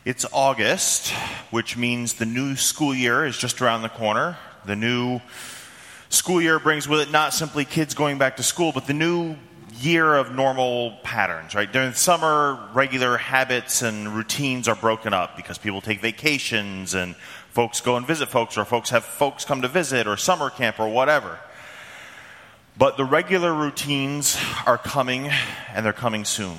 It's August, which means the new school year is just around the corner. The new school year brings with it not simply kids going back to school, but the new year of normal patterns, right? During the summer, regular habits and routines are broken up because people take vacations and folks go and visit folks, or folks have folks come to visit, or summer camp, or whatever. But the regular routines are coming, and they're coming soon.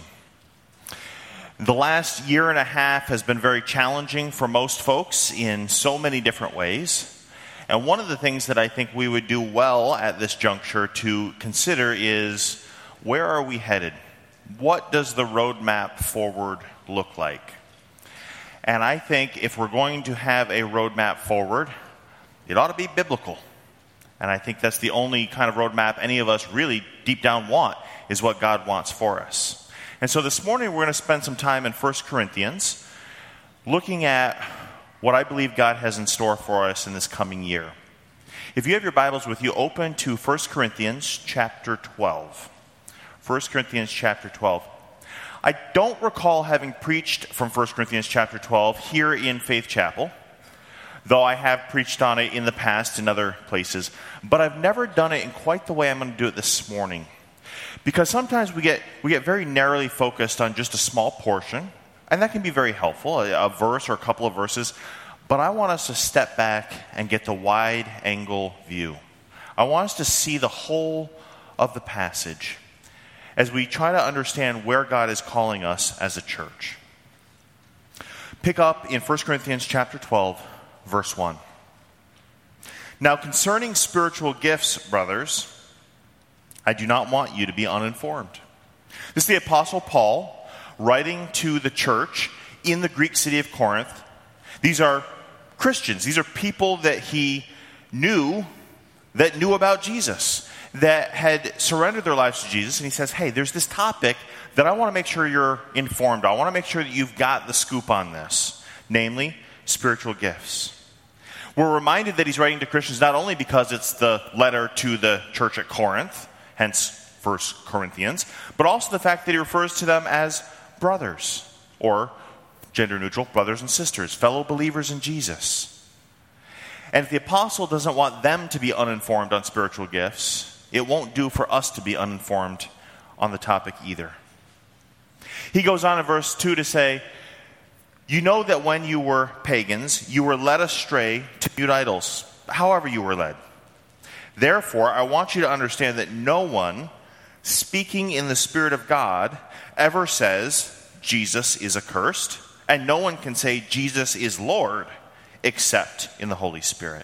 The last year and a half has been very challenging for most folks in so many different ways. And one of the things that I think we would do well at this juncture to consider is, where are we headed? What does the roadmap forward look like? And I think if we're going to have a roadmap forward, it ought to be biblical. And I think that's the only kind of roadmap any of us really deep down want, is what God wants for us. And so this morning we're going to spend some time in 1 Corinthians looking at what I believe God has in store for us in this coming year. If you have your Bibles with you, open to 1 Corinthians chapter 12. 1 Corinthians chapter 12. I don't recall having preached from 1 Corinthians chapter 12 here in Faith Chapel, though I have preached on it in the past in other places, but I've never done it in quite the way I'm going to do it this morning. Because sometimes we get very narrowly focused on just a small portion, and that can be very helpful, a verse or a couple of verses, but I want us to step back and get the wide-angle view. I want us to see the whole of the passage as we try to understand where God is calling us as a church. Pick up in 1 Corinthians chapter 12, verse 1. Now concerning spiritual gifts, brothers, I do not want you to be uninformed. This is the Apostle Paul writing to the church in the Greek city of Corinth. These are Christians. These are people that he knew that knew about Jesus, that had surrendered their lives to Jesus. And he says, hey, there's this topic that I want to make sure you're informed on. I want to make sure that you've got the scoop on this, namely spiritual gifts. We're reminded that he's writing to Christians not only because it's the letter to the church at Corinth, hence 1 Corinthians, but also the fact that he refers to them as brothers, or gender-neutral brothers and sisters, fellow believers in Jesus. And if the apostle doesn't want them to be uninformed on spiritual gifts, it won't do for us to be uninformed on the topic either. He goes on in verse 2 to say, you know that when you were pagans, you were led astray to mute idols, however you were led. Therefore, I want you to understand that no one speaking in the Spirit of God ever says Jesus is accursed, and no one can say Jesus is Lord except in the Holy Spirit.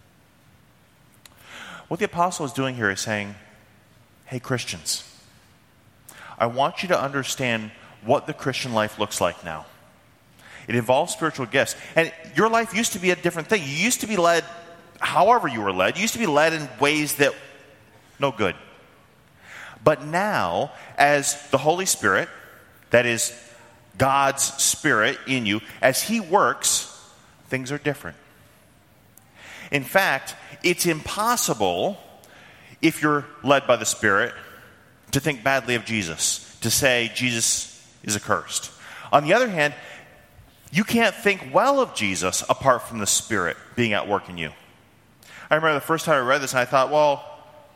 What the apostle is doing here is saying, hey Christians, I want you to understand what the Christian life looks like now. It involves spiritual gifts. And your life used to be a different thing. You used to be led however you were led. You used to be led in ways that no good. But now, as the Holy Spirit, that is God's Spirit in you, as he works, things are different. In fact, it's impossible, if you're led by the Spirit, to think badly of Jesus, to say Jesus is accursed. On the other hand, you can't think well of Jesus apart from the Spirit being at work in you. I remember the first time I read this, and I thought, well,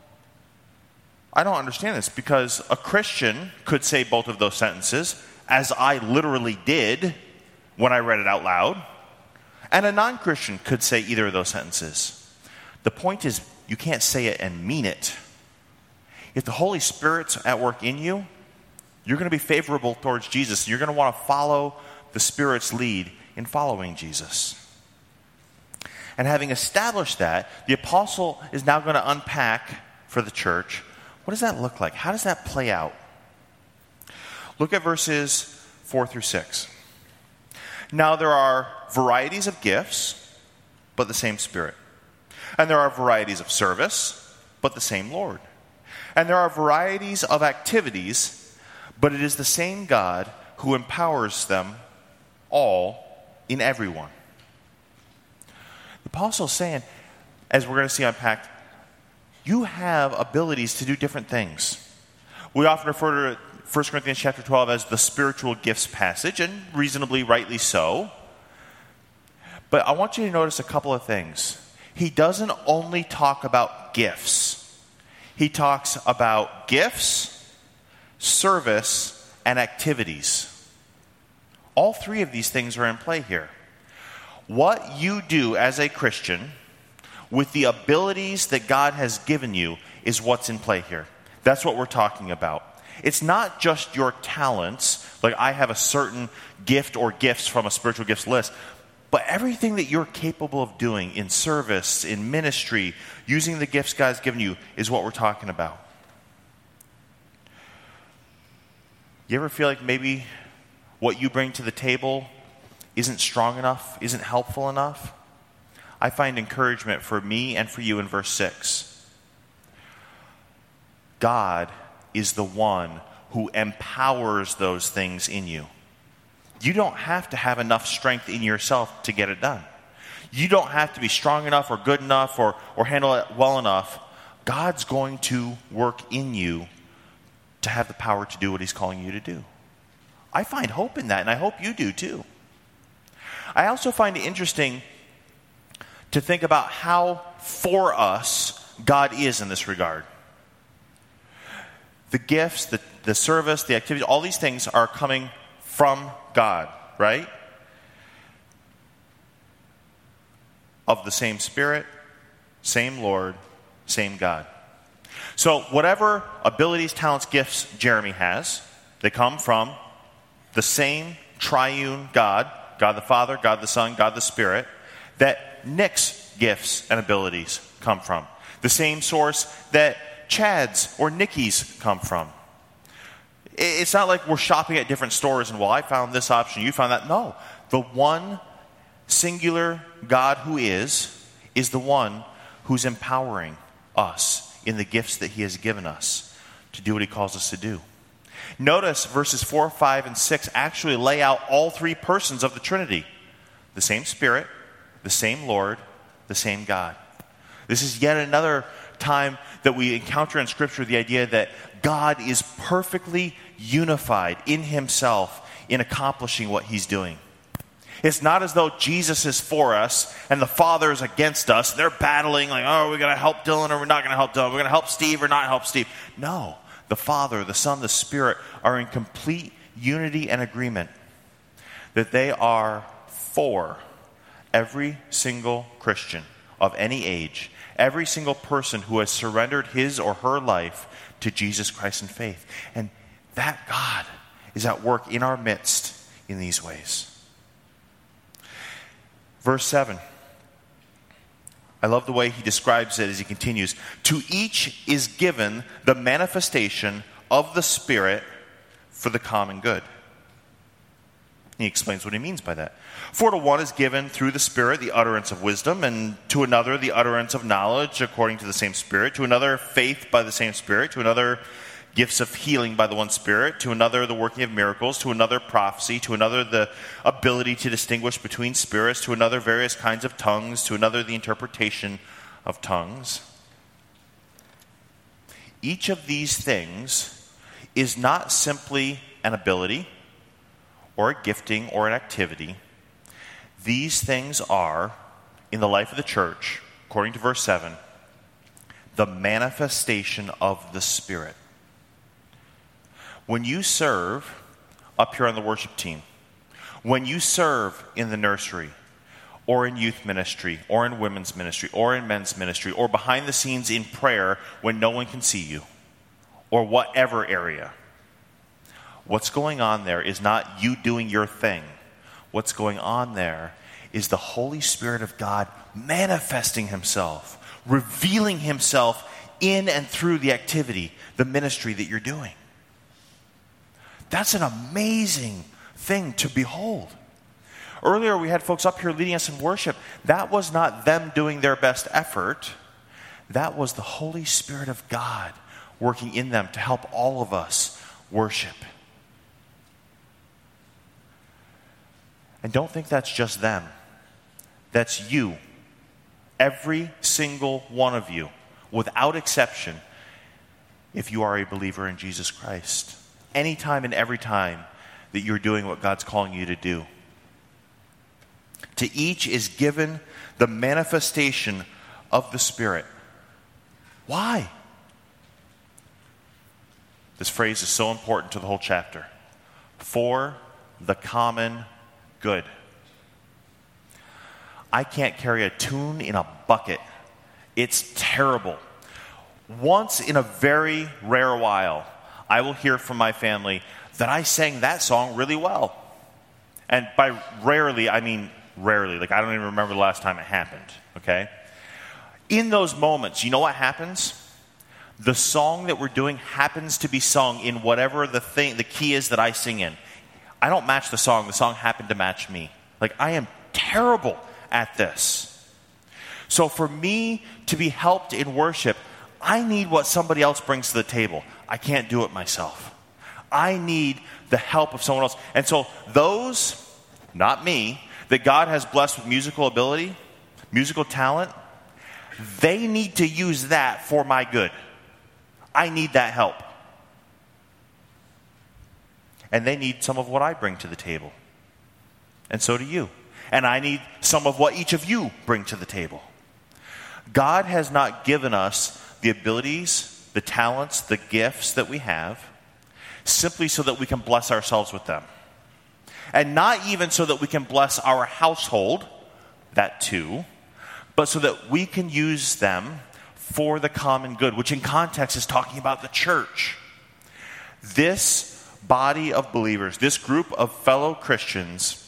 I don't understand this, because a Christian could say both of those sentences, as I literally did when I read it out loud, and a non-Christian could say either of those sentences. The point is, you can't say it and mean it. If the Holy Spirit's at work in you, you're going to be favorable towards Jesus, and you're going to want to follow the Spirit's lead in following Jesus. And having established that, the apostle is now going to unpack for the church, what does that look like? How does that play out? Look at verses 4 through 6. Now there are varieties of gifts, but the same Spirit. And there are varieties of service, but the same Lord. And there are varieties of activities, but it is the same God who empowers them all in everyone. The apostle is saying, as we're going to see unpacked, you have abilities to do different things. We often refer to it 1 Corinthians chapter 12 as the spiritual gifts passage, and reasonably rightly so. But I want you to notice a couple of things. He doesn't only talk about gifts. He talks about gifts, service, and activities. All three of these things are in play here. What you do as a Christian with the abilities that God has given you is what's in play here. That's what we're talking about. It's not just your talents, like I have a certain gift or gifts from a spiritual gifts list, but everything that you're capable of doing in service, in ministry, using the gifts God's given you is what we're talking about. You ever feel like maybe what you bring to the table isn't strong enough, isn't helpful enough? I find encouragement for me and for you in verse 6. God is the one who empowers those things in you. You don't have to have enough strength in yourself to get it done. You don't have to be strong enough or good enough or handle it well enough. God's going to work in you to have the power to do what he's calling you to do. I find hope in that, and I hope you do too. I also find it interesting to think about how for us God is in this regard. The gifts, the service, the activities, all these things are coming from God, right? Of the same Spirit, same Lord, same God. So whatever abilities, talents, gifts Jeremy has, they come from the same triune God, God the Father, God the Son, God the Spirit, that Nick's gifts and abilities come from. The same source that Chad's or Nikki's come from. It's not like we're shopping at different stores and, well, I found this option, you found that. No. The one singular God who is the one who's empowering us in the gifts that he has given us to do what he calls us to do. Notice verses 4, 5, and 6 actually lay out all three persons of the Trinity. The same Spirit, the same Lord, the same God. This is yet another time that we encounter in Scripture the idea that God is perfectly unified in himself in accomplishing what he's doing. It's not as though Jesus is for us and the Father is against us. They're battling like, oh, we're going to help Dylan or we're not going to help Dylan. We're going to help Steve or not help Steve. No, the Father, the Son, the Spirit are in complete unity and agreement that they are for every single Christian of any age, every single person who has surrendered his or her life to Jesus Christ in faith. And that God is at work in our midst in these ways. Verse 7. I love the way he describes it as he continues. To each is given the manifestation of the Spirit for the common good. He explains what he means by that. For to one is given through the Spirit the utterance of wisdom, and to another the utterance of knowledge according to the same Spirit, to another faith by the same Spirit, to another gifts of healing by the one Spirit, to another the working of miracles, to another prophecy, to another the ability to distinguish between spirits, to another various kinds of tongues, to another the interpretation of tongues. Each of these things is not simply an ability or a gifting or an activity. These things are, in the life of the church, according to verse 7, the manifestation of the Spirit. When you serve up here on the worship team, when you serve in the nursery, or in youth ministry, or in women's ministry, or in men's ministry, or behind the scenes in prayer when no one can see you, or whatever area, what's going on there is not you doing your thing. What's going on there is the Holy Spirit of God manifesting himself, revealing himself in and through the activity, the ministry that you're doing. That's an amazing thing to behold. Earlier we had folks up here leading us in worship. That was not them doing their best effort. That was the Holy Spirit of God working in them to help all of us worship. And don't think that's just them. That's you. Every single one of you, without exception, if you are a believer in Jesus Christ. anytime and every time that you're doing what God's calling you to do. To each is given the manifestation of the Spirit. Why? This phrase is so important to the whole chapter. For the common good. I can't carry a tune in a bucket. It's terrible. Once in a very rare while, I will hear from my family that I sang that song really well. And by rarely, I mean rarely. Like, I don't even remember the last time it happened, okay? In those moments, you know what happens? The song that we're doing happens to be sung in whatever the key is that I sing in. I don't match the song happened to match me. Like, I am terrible at this. So for me to be helped in worship, I need what somebody else brings to the table. I can't do it myself. I need the help of someone else. And so those, not me, that God has blessed with musical ability, musical talent, they need to use that for my good. I need that help. And they need some of what I bring to the table. And so do you. And I need some of what each of you bring to the table. God has not given us the abilities, the talents, the gifts that we have simply so that we can bless ourselves with them. And not even so that we can bless our household, that too, but so that we can use them for the common good, which in context is talking about the church. This body of believers, this group of fellow Christians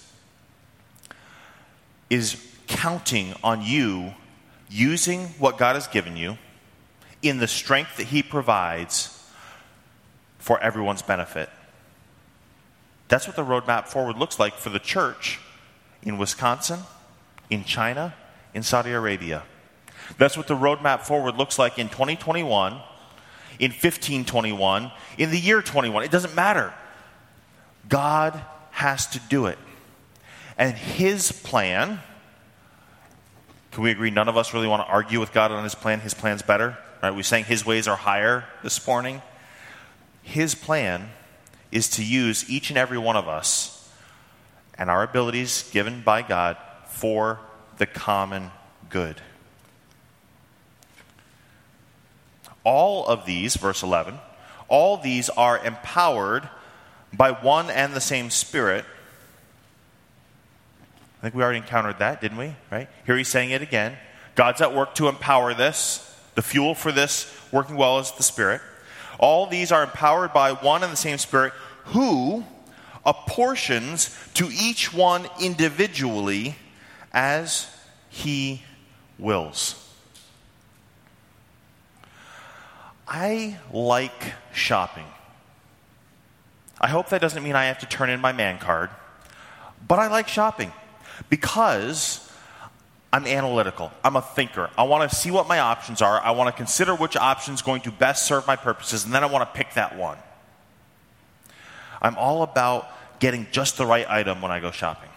is counting on you using what God has given you in the strength that He provides for everyone's benefit. That's what the roadmap forward looks like for the church in Wisconsin, in China, in Saudi Arabia. That's what the roadmap forward looks like in 2021, in 1521, in the year 21. It doesn't matter. God has to do it. And His plan, can we agree none of us really want to argue with God on His plan? His plan's better. Right? We sang His ways are higher this morning. His plan is to use each and every one of us and our abilities given by God for the common good. All of these, verse 11, all these are empowered by one and the same Spirit. I think we already encountered that, didn't we? Right? Here he's saying it again. God's at work to empower this. The fuel for this working well is the Spirit. All these are empowered by one and the same Spirit, who apportions to each one individually as He wills. I like shopping. I hope that doesn't mean I have to turn in my man card, but I like shopping because I'm analytical. I'm a thinker. I want to see what my options are. I want to consider which option is going to best serve my purposes, and then I want to pick that one. I'm all about getting just the right item when I go shopping.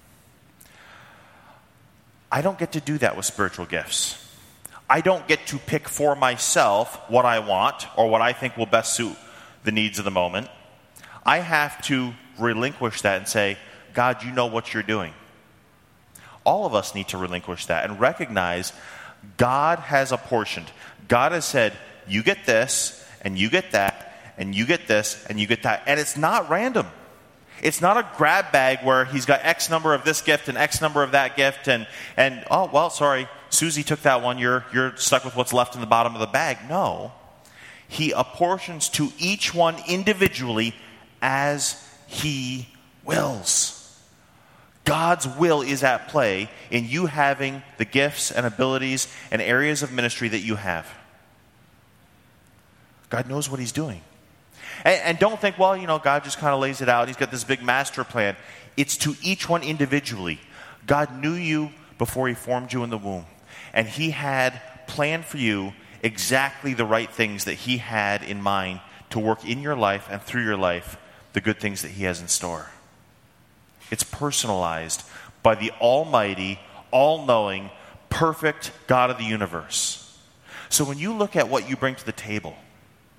I don't get to do that with spiritual gifts. I don't get to pick for myself what I want or what I think will best suit the needs of the moment. I have to relinquish that and say, God, you know what you're doing. All of us need to relinquish that and recognize God has apportioned. God has said, you get this, and you get that, and you get this, and you get that. And it's not random. It's not a grab bag where He's got X number of this gift and X number of that gift, and oh, well, sorry, Susie took that one. You're stuck with what's left in the bottom of the bag. No. He apportions to each one individually as He wills. God's will is at play in you having the gifts and abilities and areas of ministry that you have. God knows what He's doing. And don't think, well, God just kind of lays it out. He's got this big master plan. It's to each one individually. God knew you before He formed you in the womb. And He had planned for you exactly the right things that He had in mind to work in your life and through your life, the good things that He has in store. It's personalized by the almighty, all-knowing, perfect God of the universe. So when you look at what you bring to the table,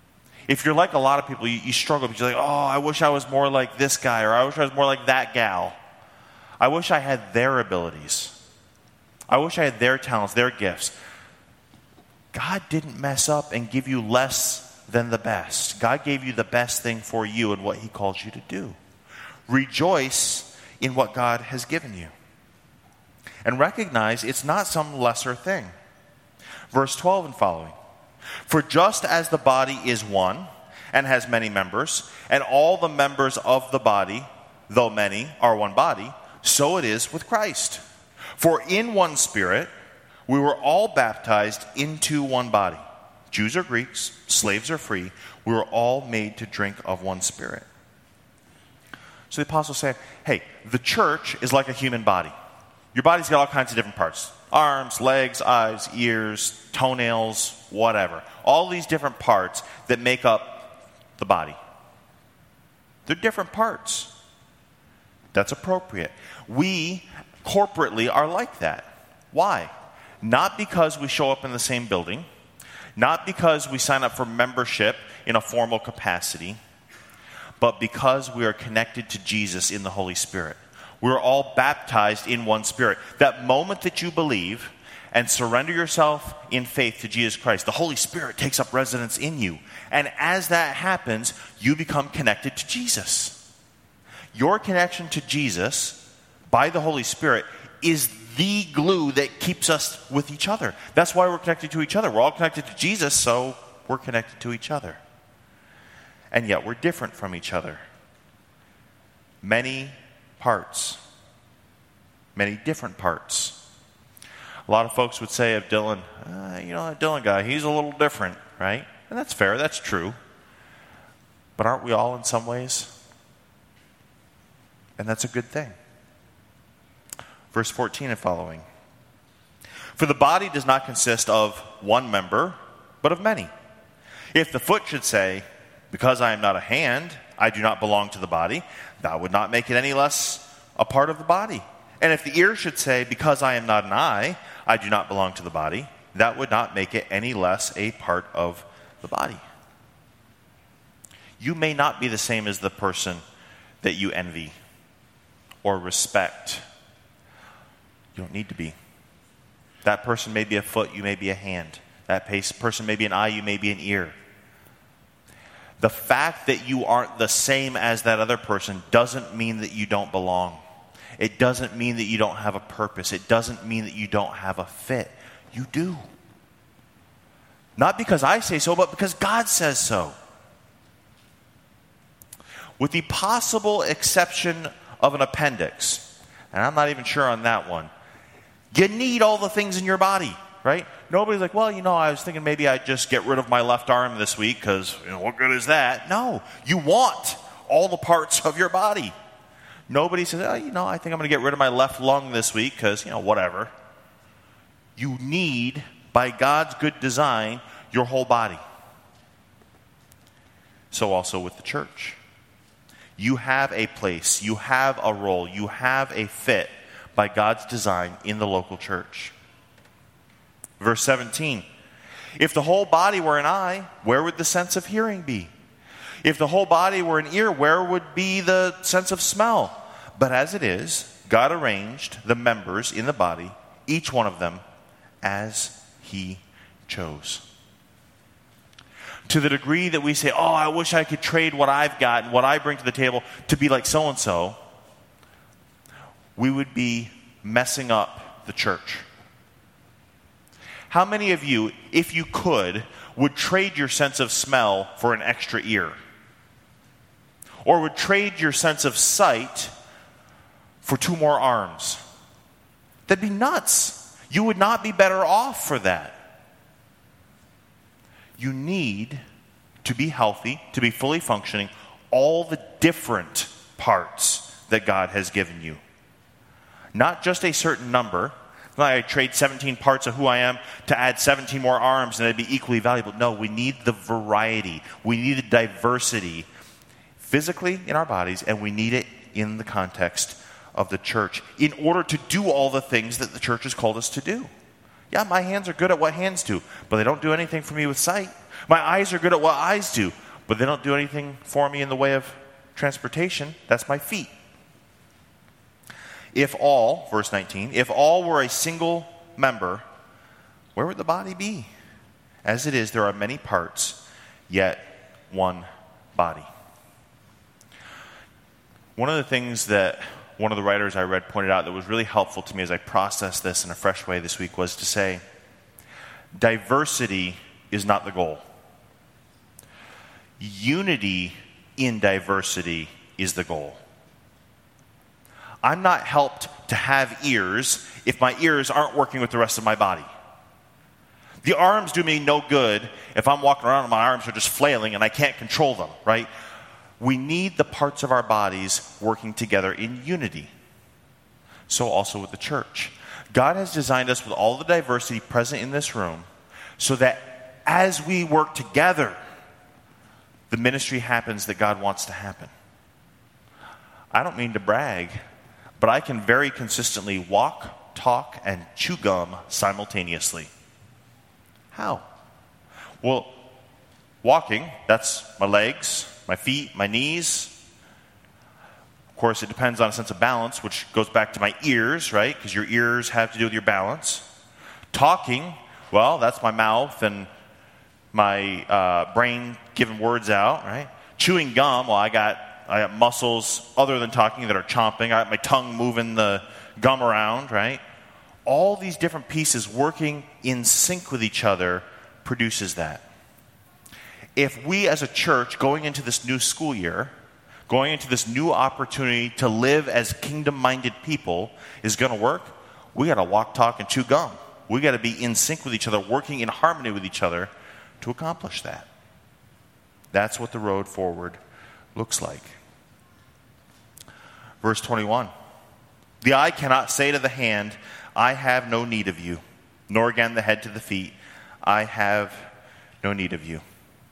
If you're like a lot of people, you struggle because you're like, oh, I wish I was more like this guy, or I wish I was more like that gal. I wish I had their abilities. I wish I had their talents, their gifts. God didn't mess up and give you less than the best. God gave you the best thing for you and what he calls you to do. Rejoice in what God has given you. And recognize it's not some lesser thing. Verse 12 and following. For just as the body is one and has many members, and all the members of the body, though many, are one body, so it is with Christ. For in one Spirit we were all baptized into one body. Jews or Greeks, slaves or free, we were all made to drink of one Spirit. So the apostles say, hey, the church is like a human body. Your body's got all kinds of different parts. Arms, legs, eyes, ears, toenails, whatever. All these different parts that make up the body. They're different parts. That's appropriate. We corporately are like that. Why? Not because we show up in the same building, not because we sign up for membership in a formal capacity, but because we are connected to Jesus in the Holy Spirit. We're all baptized in one Spirit. That moment that you believe and surrender yourself in faith to Jesus Christ, the Holy Spirit takes up residence in you. And as that happens, you become connected to Jesus. Your connection to Jesus by the Holy Spirit is the glue that keeps us with each other. That's why we're connected to each other. We're all connected to Jesus, so we're connected to each other. And yet we're different from each other. Many parts. Many different parts. A lot of folks would say of Dylan, that Dylan guy, he's a little different, right? And that's fair, that's true. But aren't we all in some ways? And that's a good thing. Verse 14 and following. For the body does not consist of one member, but of many. If the foot should say, because I am not a hand, I do not belong to the body, that would not make it any less a part of the body. And if the ear should say, because I am not an eye, I do not belong to the body, that would not make it any less a part of the body. You may not be the same as the person that you envy or respect. You don't need to be. That person may be a foot, you may be a hand. That person may be an eye, you may be an ear. The fact that you aren't the same as that other person doesn't mean that you don't belong. It doesn't mean that you don't have a purpose. It doesn't mean that you don't have a fit. You do. Not because I say so, but because God says so. With the possible exception of an appendix, and I'm not even sure on that one, you need all the things in your body, right? Nobody's like, well, I was thinking maybe I'd just get rid of my left arm this week because, what good is that? No, you want all the parts of your body. Nobody says, I think I'm going to get rid of my left lung this week because, whatever. You need, by God's good design, your whole body. So also with the church. You have a place, you have a role, you have a fit by God's design in the local church. Verse 17, if the whole body were an eye, where would the sense of hearing be? If the whole body were an ear, where would be the sense of smell? But as it is, God arranged the members in the body, each one of them, as he chose. To the degree that we say, I wish I could trade what I've got and what I bring to the table to be like so-and-so, we would be messing up the church. How many of you, if you could, would trade your sense of smell for an extra ear? Or would trade your sense of sight for 2 more arms? That'd be nuts. You would not be better off for that. You need to be healthy, to be fully functioning, all the different parts that God has given you. Not just a certain number. Like I trade 17 parts of who I am to add 17 more arms and it'd be equally valuable. No, we need the variety. We need the diversity physically in our bodies, and we need it in the context of the church in order to do all the things that the church has called us to do. Yeah, my hands are good at what hands do, but they don't do anything for me with sight. My eyes are good at what eyes do, but they don't do anything for me in the way of transportation. That's my feet. If all, verse 19, if all were a single member, where would the body be? As it is, there are many parts, yet one body. One of the things that one of the writers I read pointed out that was really helpful to me as I processed this in a fresh way this week was to say, diversity is not the goal. Unity in diversity is the goal. I'm not helped to have ears if my ears aren't working with the rest of my body. The arms do me no good if I'm walking around and my arms are just flailing and I can't control them, right? We need the parts of our bodies working together in unity. So also with the church. God has designed us with all the diversity present in this room so that as we work together, the ministry happens that God wants to happen. I don't mean to brag, but I can very consistently walk, talk, and chew gum simultaneously. How? Well, walking, that's my legs, my feet, my knees. Of course, it depends on a sense of balance, which goes back to my ears, right? Because your ears have to do with your balance. Talking, well, that's my mouth and my brain giving words out, right? Chewing gum, well, I got muscles other than talking that are chomping. I got my tongue moving the gum around, right? All these different pieces working in sync with each other produces that. If we as a church, going into this new school year, going into this new opportunity to live as kingdom-minded people is going to work, we got to walk, talk, and chew gum. We got to be in sync with each other, working in harmony with each other to accomplish that. That's what the road forward looks like. Verse 21. The eye cannot say to the hand, I have no need of you, nor again the head to the feet, I have no need of you.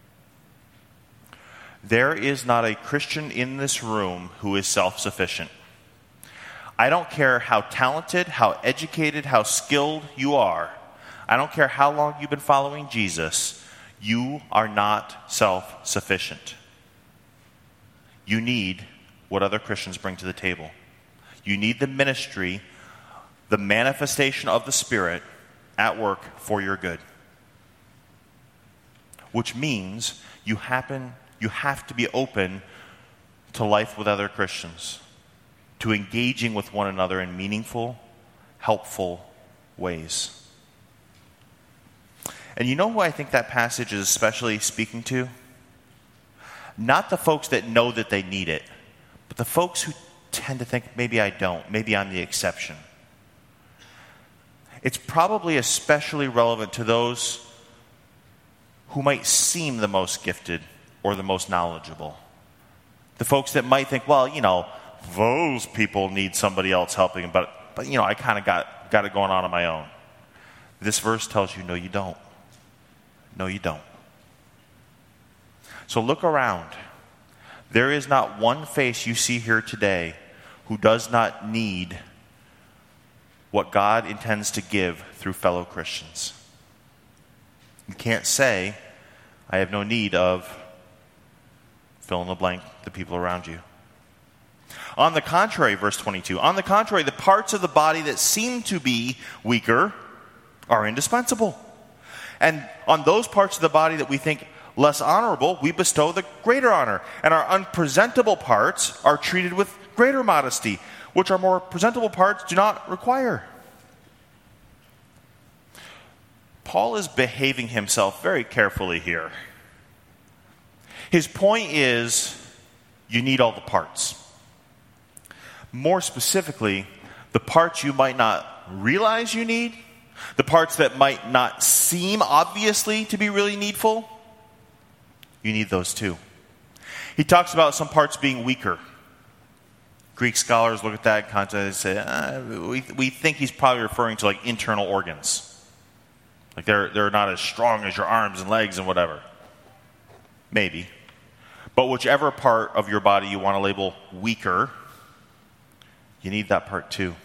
There is not a Christian in this room who is self-sufficient. I don't care how talented, how educated, how skilled you are. I don't care how long you've been following Jesus. You are not self-sufficient. You need what other Christians bring to the table. You need the ministry, the manifestation of the Spirit at work for your good. Which means you have to be open to life with other Christians, to engaging with one another in meaningful, helpful ways. And you know who I think that passage is especially speaking to? Not the folks that know that they need it, but the folks who tend to think, maybe I don't, maybe I'm the exception. It's probably especially relevant to those who might seem the most gifted or the most knowledgeable. The folks that might think, well, those people need somebody else helping, but I kind of got it going on my own. This verse tells you, no, you don't. No, you don't. So look around. There is not one face you see here today who does not need what God intends to give through fellow Christians. You can't say, I have no need of fill in the blank, the people around you. On the contrary, verse 22, on the contrary, the parts of the body that seem to be weaker are indispensable. And on those parts of the body that we think less honorable, we bestow the greater honor. And our unpresentable parts are treated with greater modesty, which our more presentable parts do not require. Paul is behaving himself very carefully here. His point is, you need all the parts. More specifically, the parts you might not realize you need, the parts that might not seem obviously to be really needful, you need those too. He talks about some parts being weaker. Greek scholars look at that context and say, we think he's probably referring to like internal organs. Like they're not as strong as your arms and legs and whatever. Maybe. But whichever part of your body you want to label weaker, you need that part too.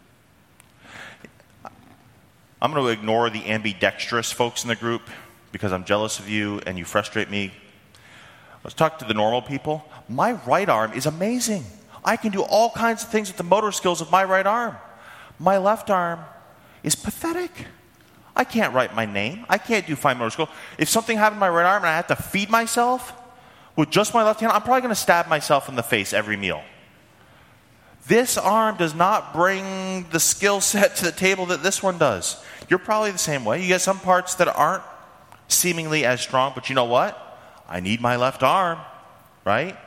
I'm going to ignore the ambidextrous folks in the group because I'm jealous of you and you frustrate me. Let's talk to the normal people. My right arm is amazing. I can do all kinds of things with the motor skills of my right arm. My left arm is pathetic. I can't write my name. I can't do fine motor skill. If something happened to my right arm and I had to feed myself with just my left hand, I'm probably going to stab myself in the face every meal. This arm does not bring the skill set to the table that this one does. You're probably the same way. You get some parts that aren't seemingly as strong, but you know what? I need my left arm, right?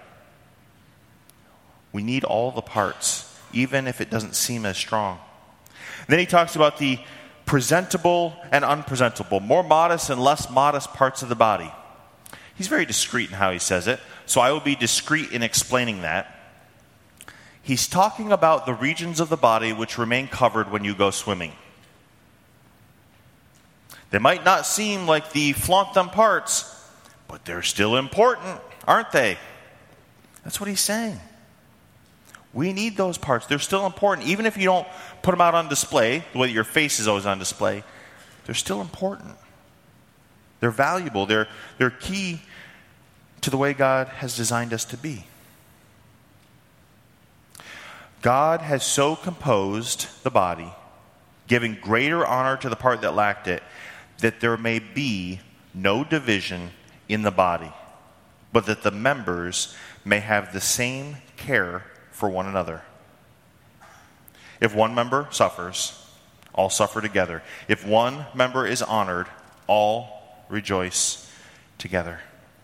We need all the parts, even if it doesn't seem as strong. Then he talks about the presentable and unpresentable, more modest and less modest parts of the body. He's very discreet in how he says it, so I will be discreet in explaining that. He's talking about the regions of the body which remain covered when you go swimming. They might not seem like the flaunt them parts, but they're still important, aren't they? That's what he's saying. We need those parts. They're still important. Even if you don't put them out on display, the way your face is always on display, they're still important. They're valuable. They're key to the way God has designed us to be. God has so composed the body, giving greater honor to the part that lacked it, that there may be no division in the body, but that the members may have the same care for one another. If one member suffers, all suffer together. If one member is honored, all rejoice together.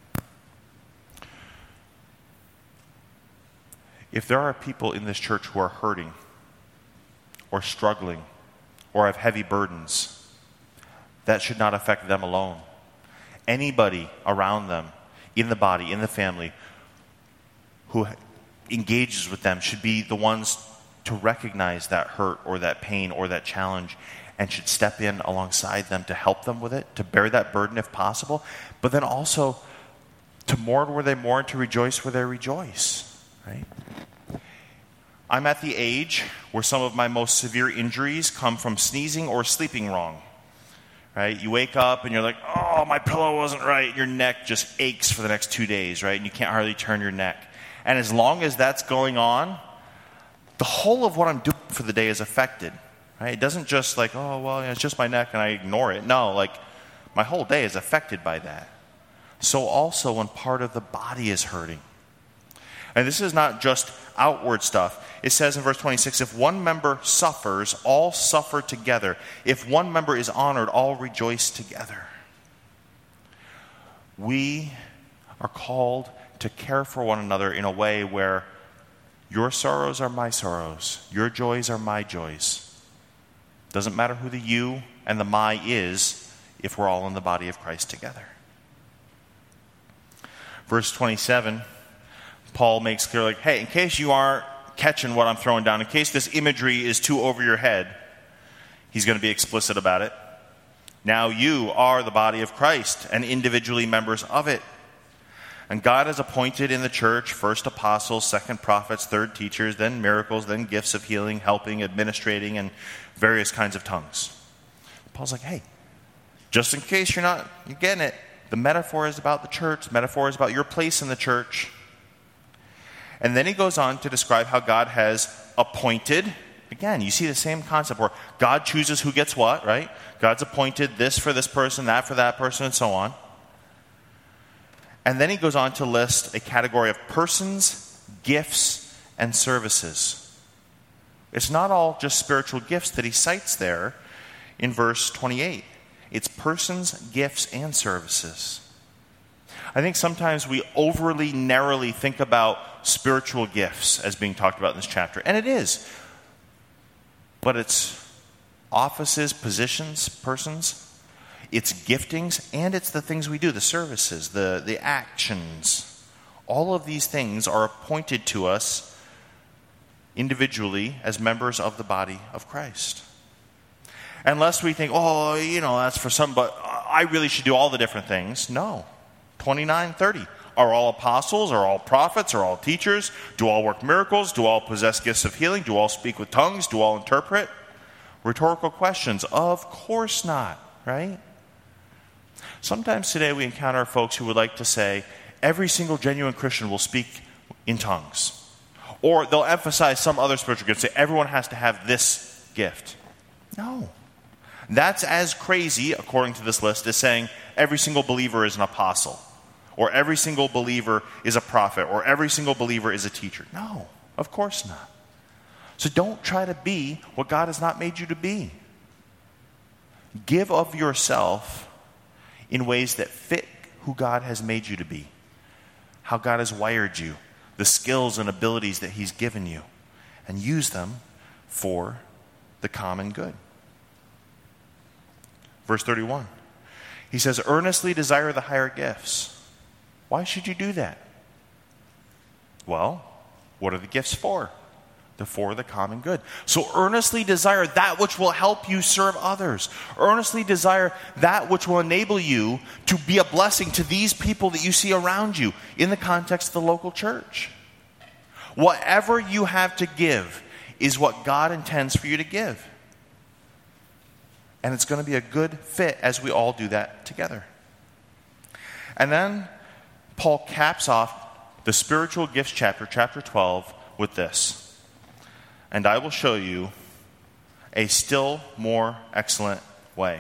If there are people in this church who are hurting or struggling or have heavy burdens, that should not affect them alone. Anybody around them, in the body, in the family, who engages with them should be the ones to recognize that hurt or that pain or that challenge and should step in alongside them to help them with it, to bear that burden if possible, but then also to mourn where they mourn, to rejoice where they rejoice, right? I'm at the age where some of my most severe injuries come from sneezing or sleeping wrong, right? You wake up and you're like, oh, my pillow wasn't right. Your neck just aches for the next 2 days, right? And you can't hardly turn your neck. And as long as that's going on, the whole of what I'm doing for the day is affected, right? It doesn't just like, oh, well, it's just my neck and I ignore it. No, like my whole day is affected by that. So also when part of the body is hurting. And this is not just outward stuff. It says in verse 26, if one member suffers, all suffer together. If one member is honored, all rejoice together. We are called to care for one another in a way where your sorrows are my sorrows, your joys are my joys. Doesn't matter who the you and the my is if we're all in the body of Christ together. Verse 27, Paul makes clear, like, hey, in case you aren't catching what I'm throwing down, in case this imagery is too over your head, he's going to be explicit about it. Now you are the body of Christ and individually members of it. And God has appointed in the church first apostles, second prophets, third teachers, then miracles, then gifts of healing, helping, administrating, and various kinds of tongues. Paul's like, hey, just in case you're getting it, the metaphor is about the church. The metaphor is about your place in the church. And then he goes on to describe how God has appointed. Again, you see the same concept where God chooses who gets what, right? God's appointed this for this person, that for that person, and so on. And then he goes on to list a category of persons, gifts, and services. It's not all just spiritual gifts that he cites there in verse 28. It's persons, gifts, and services. I think sometimes we overly narrowly think about spiritual gifts as being talked about in this chapter. And it is. But it's offices, positions, persons. It's giftings, and it's the things we do, the services, the actions. All of these things are appointed to us individually as members of the body of Christ. Unless we think, oh, that's for some, but I really should do all the different things. No. 29:30. Are all apostles? Are all prophets? Are all teachers? Do all work miracles? Do all possess gifts of healing? Do all speak with tongues? Do all interpret? Rhetorical questions. Of course not, right? Sometimes today we encounter folks who would like to say, every single genuine Christian will speak in tongues. Or they'll emphasize some other spiritual gift, say everyone has to have this gift. No. That's as crazy, according to this list, as saying every single believer is an apostle, or every single believer is a prophet, or every single believer is a teacher. No, of course not. So don't try to be what God has not made you to be. Give of yourself in ways that fit who God has made you to be, how God has wired you, the skills and abilities that He's given you, and use them for the common good. Verse 31. He says, earnestly desire the higher gifts. Why should you do that? Well, what are the gifts for? They're for the common good. So earnestly desire that which will help you serve others. Earnestly desire that which will enable you to be a blessing to these people that you see around you in the context of the local church. Whatever you have to give is what God intends for you to give. And it's going to be a good fit as we all do that together. And then Paul caps off the spiritual gifts chapter 12, with this. And I will show you a still more excellent way.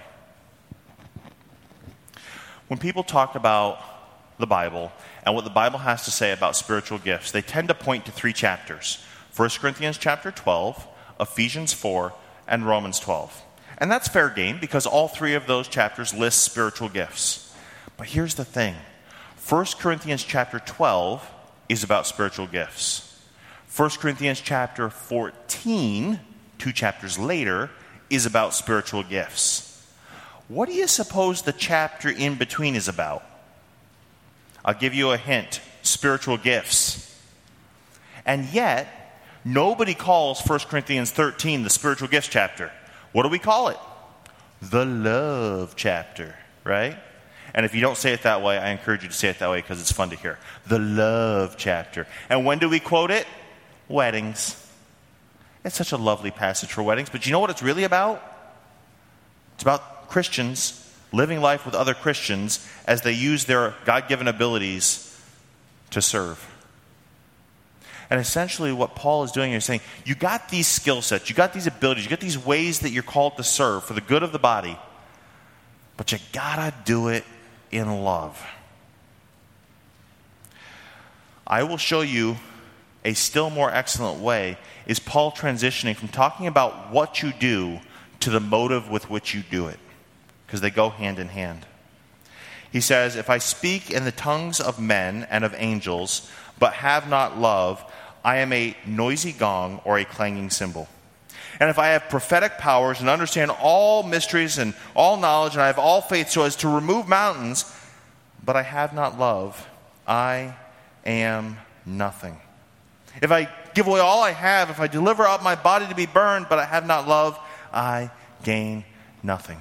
When people talk about the Bible and what the Bible has to say about spiritual gifts, they tend to point to 3 chapters. 1 Corinthians chapter 12, Ephesians 4, and Romans 12. And that's fair game because all 3 of those chapters list spiritual gifts. But here's the thing. 1 Corinthians chapter 12 is about spiritual gifts. 1 Corinthians chapter 14, 2 chapters later, is about spiritual gifts. What do you suppose the chapter in between is about? I'll give you a hint. Spiritual gifts. And yet, nobody calls 1 Corinthians 13 the spiritual gifts chapter. What do we call it? The love chapter, right? And if you don't say it that way, I encourage you to say it that way because it's fun to hear. The love chapter. And when do we quote it? Weddings. It's such a lovely passage for weddings. But you know what it's really about? It's about Christians living life with other Christians as they use their God-given abilities to serve. And essentially what Paul is doing is saying, you got these skill sets, you got these abilities, you got these ways that you're called to serve for the good of the body, but you gotta do it in love. I will show you a still more excellent way is Paul transitioning from talking about what you do to the motive with which you do it, because they go hand in hand. He says, if I speak in the tongues of men and of angels, but have not love, I am a noisy gong or a clanging cymbal. And if I have prophetic powers and understand all mysteries and all knowledge, and I have all faith so as to remove mountains, but I have not love, I am nothing. If I give away all I have, if I deliver up my body to be burned, but I have not love, I gain nothing.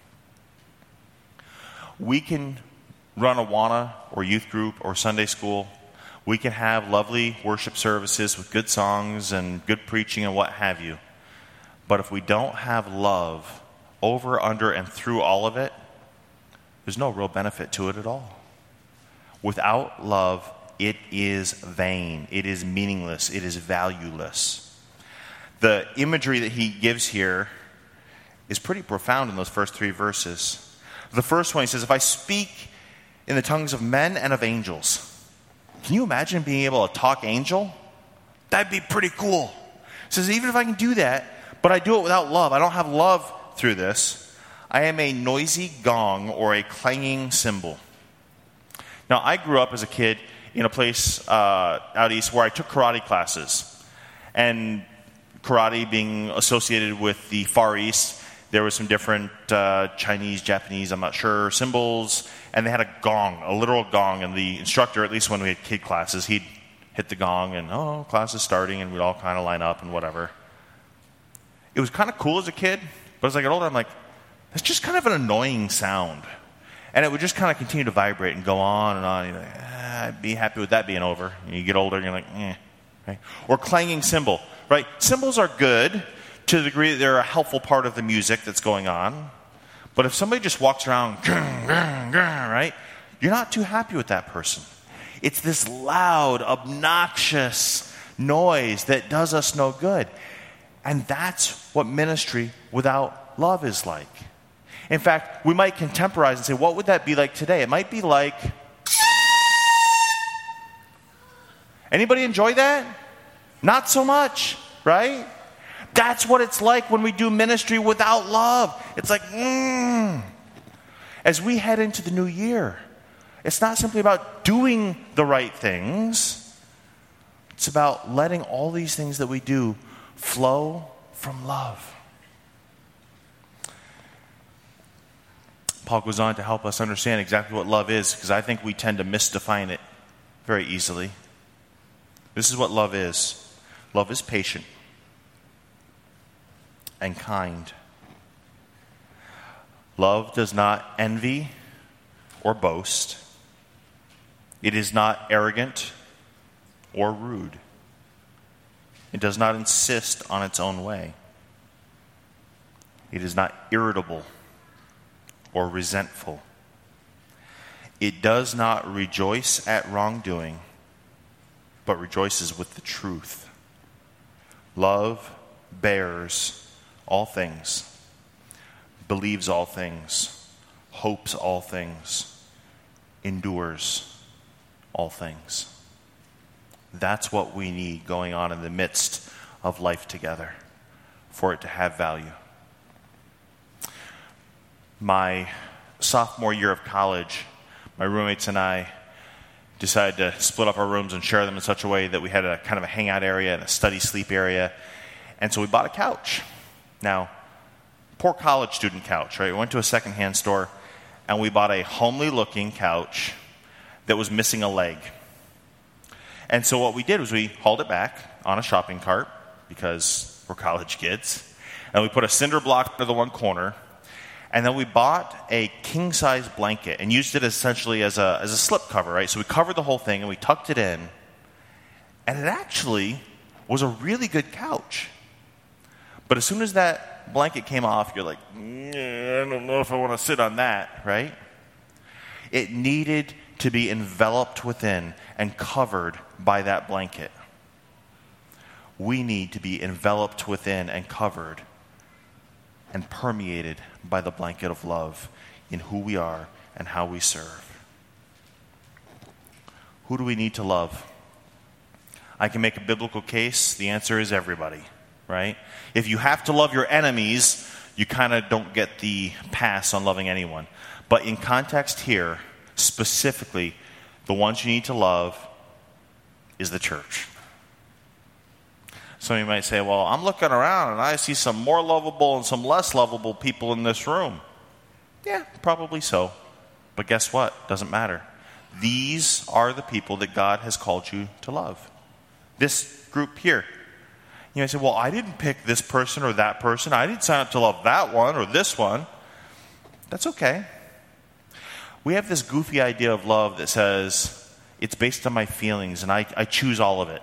We can run Awana or youth group or Sunday school. We can have lovely worship services with good songs and good preaching and what have you. But if we don't have love over, under, and through all of it, there's no real benefit to it at all. Without love, it is vain. It is meaningless. It is valueless. The imagery that he gives here is pretty profound in those first 3 verses. The first one, he says, if I speak in the tongues of men and of angels. Can you imagine being able to talk angel? That'd be pretty cool. He says, even if I can do that, but I do it without love, I don't have love through this, I am a noisy gong or a clanging cymbal. Now, I grew up as a kid in a place out east where I took karate classes. And karate being associated with the Far East, there were some different Chinese, Japanese, I'm not sure, symbols. And they had a gong, a literal gong. And the instructor, at least when we had kid classes, he'd hit the gong and, class is starting. And we'd all kind of line up and whatever. It was kind of cool as a kid. But as I got older, I'm like, that's just kind of an annoying sound. And it would just kind of continue to vibrate and go on and on. You're like, I'd be happy with that being over. And you get older and you're like, Right? Or clanging cymbal, right? Cymbals are good to the degree that they're a helpful part of the music that's going on. But if somebody just walks around, right? You're not too happy with that person. It's this loud, obnoxious noise that does us no good. And that's what ministry without love is like. In fact, we might contemporize and say, what would that be like today? It might be like, anybody enjoy that? Not so much, right? That's what it's like when we do ministry without love. It's like, As we head into the new year, it's not simply about doing the right things. It's about letting all these things that we do flow from love. Paul goes on to help us understand exactly what love is, because I think we tend to misdefine it very easily. This is what love is. Love is patient and kind. Love does not envy or boast. It is not arrogant or rude. It does not insist on its own way. It is not irritable or resentful. It does not rejoice at wrongdoing, but rejoices with the truth. Love bears all things, believes all things, hopes all things, endures all things. That's what we need going on in the midst of life together for it to have value. My sophomore year of college, my roommates and I decided to split up our rooms and share them in such a way that we had a kind of a hangout area and a study sleep area. And so we bought a couch. Now, poor college student couch, right? We went to a secondhand store and we bought a homely looking couch that was missing a leg. And so what we did was we hauled it back on a shopping cart because we're college kids. And we put a cinder block into the one corner. And then we bought a king-size blanket and used it essentially as a slip cover, right? So we covered the whole thing and we tucked it in. And it actually was a really good couch. But as soon as that blanket came off, you're like, I don't know if I want to sit on that, right? It needed to be enveloped within and covered by that blanket. We need to be enveloped within and covered and permeated by the blanket of love in who we are and how we serve. Who do we need to love? I can make a biblical case. The answer is everybody, right? If you have to love your enemies, you kind of don't get the pass on loving anyone. But in context here, specifically, the ones you need to love is the church. Some of you might say, well, I'm looking around and I see some more lovable and some less lovable people in this room. Yeah, probably so. But guess what? Doesn't matter. These are the people that God has called you to love. This group here. You might say, well, I didn't pick this person or that person. I didn't sign up to love that one or this one. That's okay. We have this goofy idea of love that says it's based on my feelings and I choose all of it.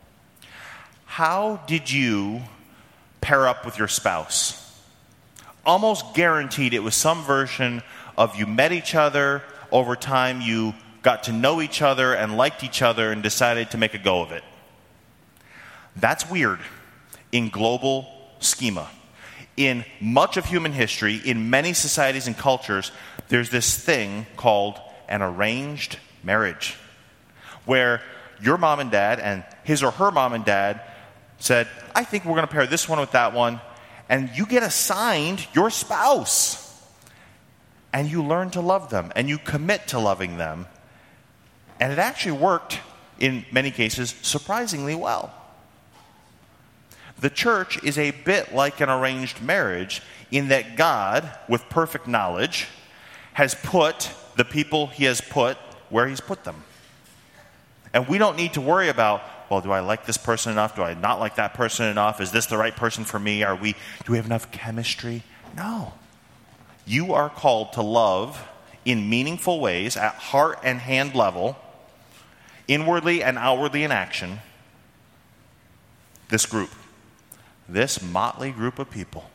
How did you pair up with your spouse? Almost guaranteed it was some version of you met each other, over time you got to know each other and liked each other and decided to make a go of it. That's weird in global schema. In much of human history, in many societies and cultures, there's this thing called an arranged marriage, where your mom and dad and his or her mom and dad said, I think we're going to pair this one with that one, and you get assigned your spouse. And you learn to love them, and you commit to loving them. And it actually worked, in many cases, surprisingly well. The church is a bit like an arranged marriage in that God, with perfect knowledge, has put the people he has put where he's put them. And we don't need to worry about, well, do I like this person enough? Do I not like that person enough? Is this the right person for me? Do we have enough chemistry? No. You are called to love in meaningful ways at heart and hand level, inwardly and outwardly in action, this group, this motley group of people.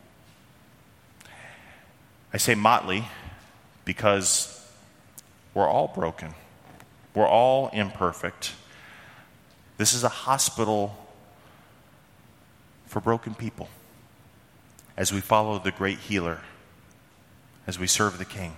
I say motley because we're all broken. We're all imperfect. This is a hospital for broken people as we follow the great healer, as we serve the King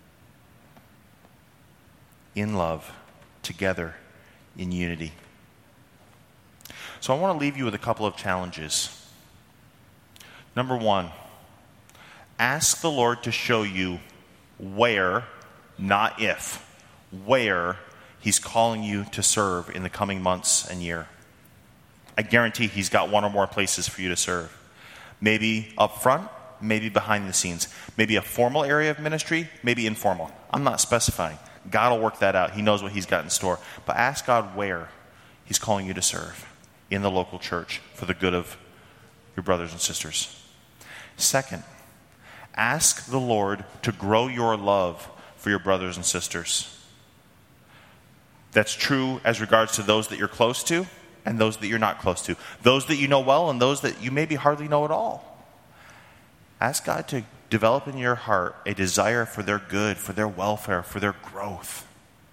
in love, together, in unity. So I want to leave you with a couple of challenges. Number one, ask the Lord to show you where, not if, where He's calling you to serve in the coming months and year. I guarantee He's got one or more places for you to serve. Maybe up front, maybe behind the scenes. Maybe a formal area of ministry, maybe informal. I'm not specifying. God will work that out. He knows what He's got in store. But ask God where He's calling you to serve in the local church for the good of your brothers and sisters. Second, ask the Lord to grow your love for your brothers and sisters. That's true as regards to those that you're close to and those that you're not close to. Those that you know well and those that you maybe hardly know at all. Ask God to develop in your heart a desire for their good, for their welfare, for their growth.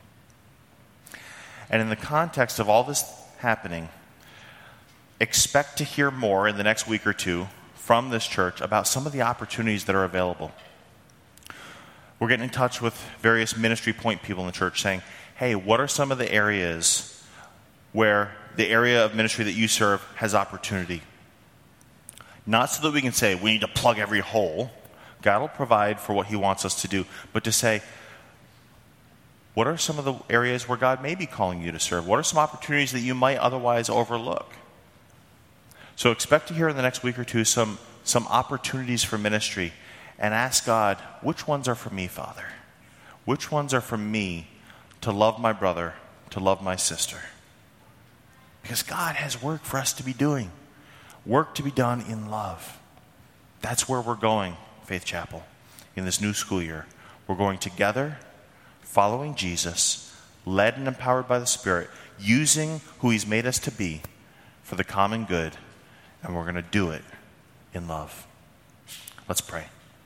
And in the context of all this happening, expect to hear more in the next week or two from this church about some of the opportunities that are available. We're getting in touch with various ministry point people in the church saying, hey, what are some of the areas where the area of ministry that you serve has opportunity? Not so that we can say we need to plug every hole. God will provide for what He wants us to do. But to say, what are some of the areas where God may be calling you to serve? What are some opportunities that you might otherwise overlook? So expect to hear in the next week or two some opportunities for ministry, and ask God, which ones are for me, Father? Which ones are for me to love my brother, to love my sister? Because God has work for us to be doing. Work to be done in love. That's where we're going, Faith Chapel, in this new school year. We're going together, following Jesus, led and empowered by the Spirit, using who He's made us to be for the common good, and we're going to do it in love. Let's pray.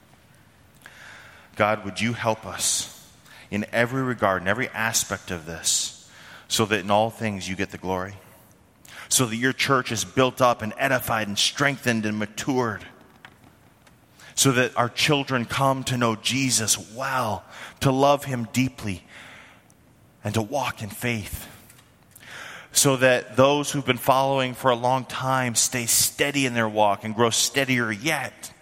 God, would you help us in every regard, in every aspect of this, so that in all things you get the glory, so that your church is built up and edified and strengthened and matured, so that our children come to know Jesus well, to love Him deeply, and to walk in faith, so that those who've been following for a long time stay steady in their walk and grow steadier yet,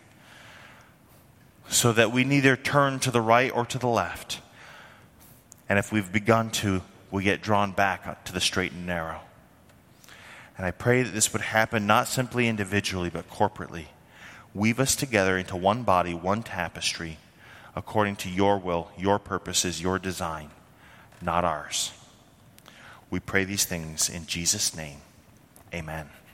so that we neither turn to the right or to the left. And if we've begun to, we get drawn back to the straight and narrow. And I pray that this would happen not simply individually, but corporately. Weave us together into one body, one tapestry, according to your will, your purposes, your design, not ours. We pray these things in Jesus' name. Amen.